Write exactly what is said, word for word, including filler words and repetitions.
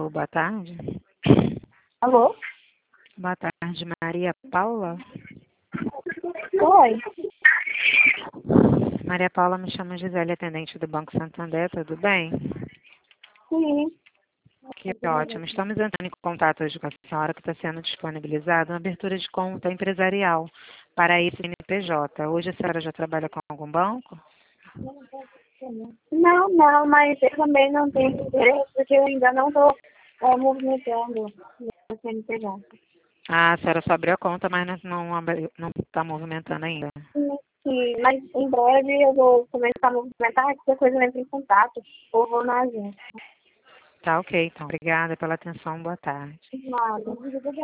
Alô, boa tarde. Alô? Boa tarde, Maria Paula. Oi. Maria Paula, me chama Gisele, atendente do Banco Santander, tudo bem? Sim. Que ótimo. Estamos entrando em contato hoje com a senhora que está sendo disponibilizada uma abertura de conta empresarial para a C N P J. Hoje a senhora já trabalha com algum banco? Não, não, mas eu também não tenho interesse, porque eu ainda não estou é, movimentando o C N P J. Ah, a senhora só abriu a conta, mas não não está movimentando ainda. Sim, sim, mas em breve eu vou começar a movimentar, qualquer coisa eu entro em contato, ou vou na agência. Tá ok, então. Obrigada pela atenção. Boa tarde. Nada.